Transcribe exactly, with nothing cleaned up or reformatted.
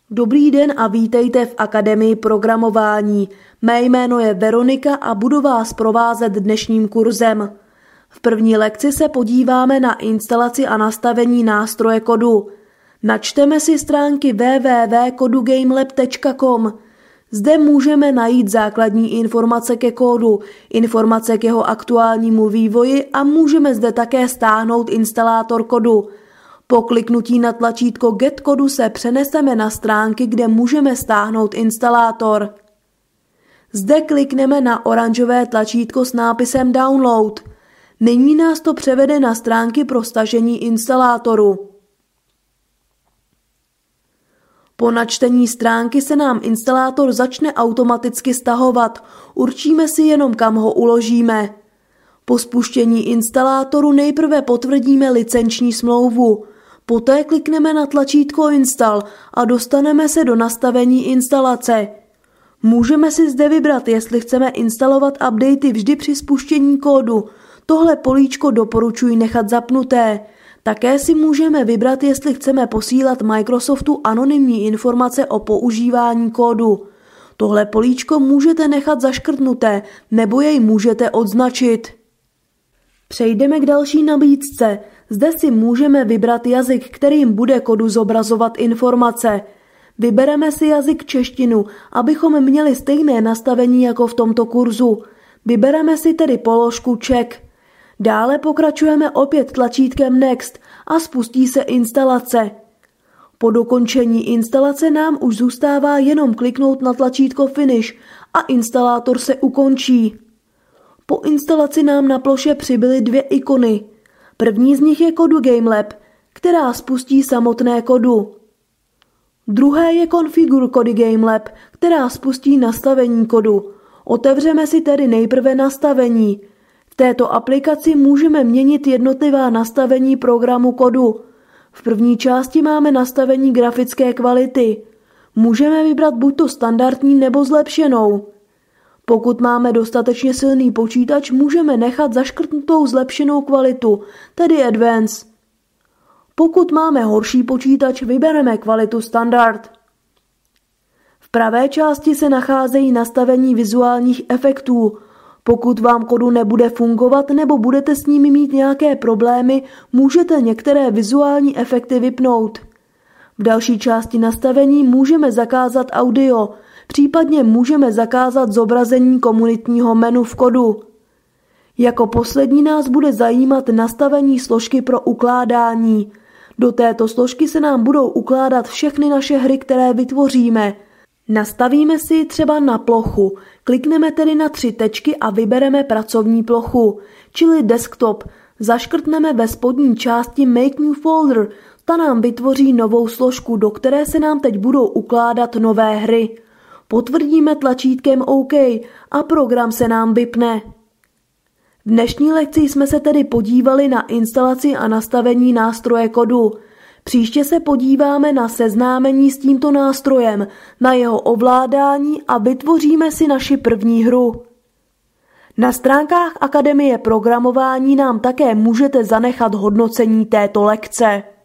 Dobrý den a vítejte v Akademii programování. Mé jméno je Veronika a budu vás provázet dnešním kurzem. V první lekci se podíváme na instalaci a nastavení nástroje kodu. Načteme si stránky w w w tečka kodugamelab tečka com. Zde můžeme najít základní informace ke kódu, informace k jeho aktuálnímu vývoji a můžeme zde také stáhnout instalátor kodu. Po kliknutí na tlačítko Get kodu se přeneseme na stránky, kde můžeme stáhnout instalátor. Zde klikneme na oranžové tlačítko s nápisem Download. Nyní nás to převede na stránky pro stažení instalátoru. Po načtení stránky se nám instalátor začne automaticky stahovat. Určíme si jenom, kam ho uložíme. Po spuštění instalátoru nejprve potvrdíme licenční smlouvu. Poté klikneme na tlačítko Install a dostaneme se do nastavení instalace. Můžeme si zde vybrat, jestli chceme instalovat updaty vždy při spuštění kódu. Tohle políčko doporučuji nechat zapnuté. Také si můžeme vybrat, jestli chceme posílat Microsoftu anonymní informace o používání kódu. Tohle políčko můžete nechat zaškrtnuté, nebo jej můžete odznačit. Přejdeme k další nabídce. Zde si můžeme vybrat jazyk, kterým bude kodu zobrazovat informace. Vybereme si jazyk češtinu, abychom měli stejné nastavení jako v tomto kurzu. Vybereme si tedy položku Czech. Dále pokračujeme opět tlačítkem Next a spustí se instalace. Po dokončení instalace nám už zůstává jenom kliknout na tlačítko Finish a instalátor se ukončí. Po instalaci nám na ploše přibyly dvě ikony. První z nich je Kodugamelab, která spustí samotné kodu. Druhé je Configure Kodugamelab, která spustí nastavení kodu. Otevřeme si tedy nejprve nastavení. V této aplikaci můžeme měnit jednotlivá nastavení programu kodu. V první části máme nastavení grafické kvality. Můžeme vybrat buď to standardní nebo zlepšenou. Pokud máme dostatečně silný počítač, můžeme nechat zaškrtnutou zlepšenou kvalitu, tedy Advance. Pokud máme horší počítač, vybereme kvalitu Standard. V pravé části se nacházejí nastavení vizuálních efektů. Pokud vám kodu nebude fungovat nebo budete s nimi mít nějaké problémy, můžete některé vizuální efekty vypnout. V další části nastavení můžeme zakázat audio, případně můžeme zakázat zobrazení komunitního menu v kodu. Jako poslední nás bude zajímat nastavení složky pro ukládání. Do této složky se nám budou ukládat všechny naše hry, které vytvoříme. Nastavíme si třeba na plochu. Klikneme tedy na tři tečky a vybereme pracovní plochu, čili desktop. Zaškrtneme ve spodní části Make New Folder. Ta nám vytvoří novou složku, do které se nám teď budou ukládat nové hry. Potvrdíme tlačítkem OK a program se nám vypne. V dnešní lekci jsme se tedy podívali na instalaci a nastavení nástroje kodu. Příště se podíváme na seznámení s tímto nástrojem, na jeho ovládání a vytvoříme si naši první hru. Na stránkách Akademie programování nám také můžete zanechat hodnocení této lekce.